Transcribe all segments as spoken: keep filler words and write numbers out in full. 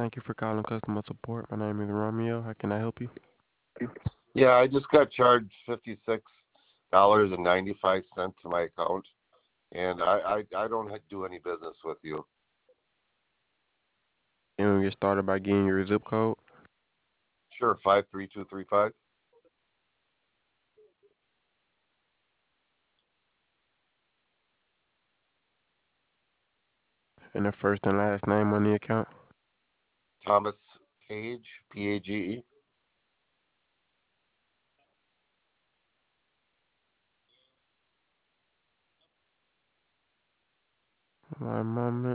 Thank you for calling customer support. My name is Romeo. How can I help you? Yeah, I just got charged fifty-six dollars and ninety-five cents to my account, and I, I, I don't ha- do any business with you. And we get started by getting your zip code. Sure, five three two three five. And the first and last name on the account. Thomas Page, P A G E. One moment.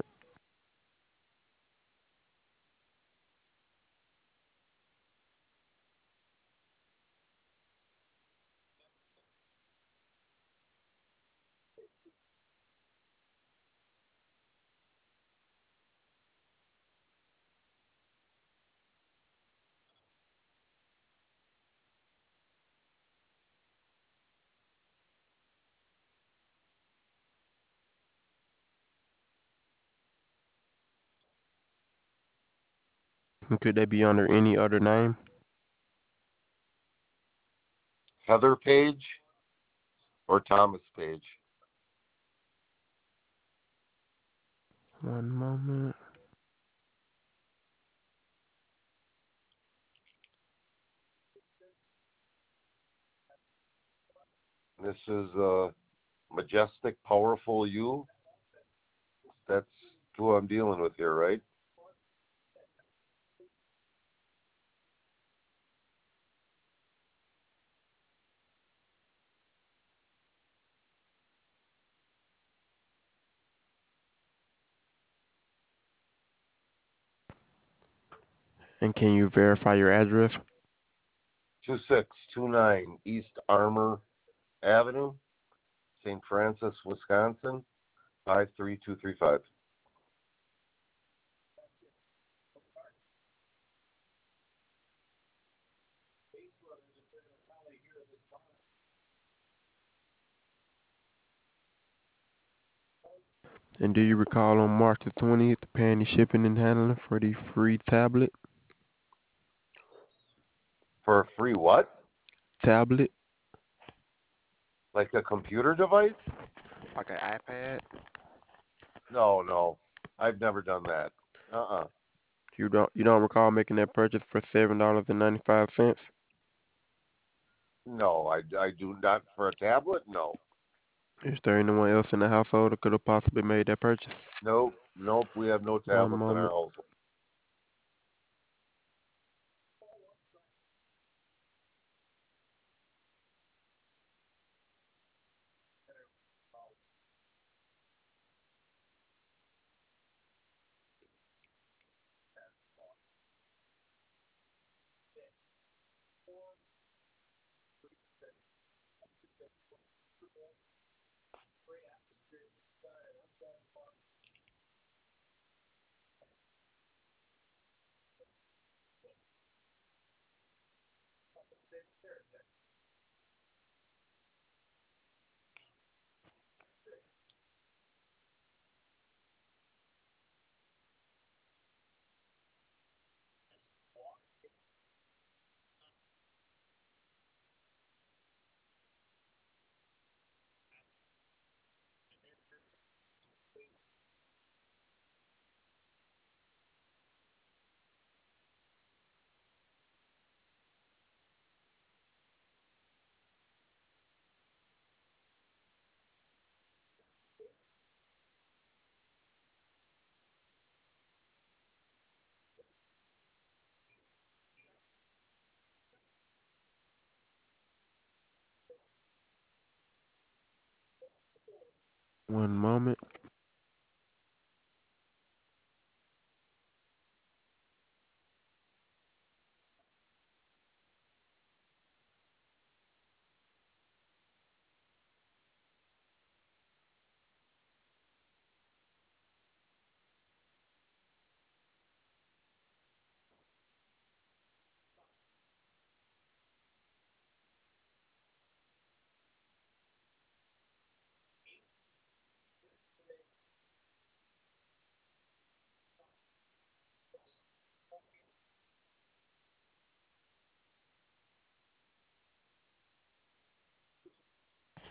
And could they be under any other name? Heather Page or Thomas Page. One moment. This is uh, Majestic Powerful You. That's who I'm dealing with here, right? And can you verify your address? two six two nine East Armour Avenue, Saint Francis, Wisconsin, five three two three five. And do you recall on March the twentieth paying the shipping and handling for the free tablet? For a free what? Tablet? Like a computer device? Like an iPad? No, no. I've never done that. Uh-uh. You don't you don't recall making that purchase for seven dollars and ninety five cents? No, I, I do not. For a tablet? No. Is there anyone else in the household that could have possibly made that purchase? Nope. Nope. We have no One tablets in our moment. house. One moment.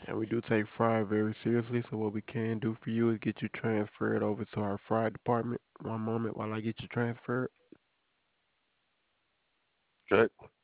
And we do take fraud very seriously, so what we can do for you is get you transferred over to our fraud department. One moment while I get you transferred. Okay.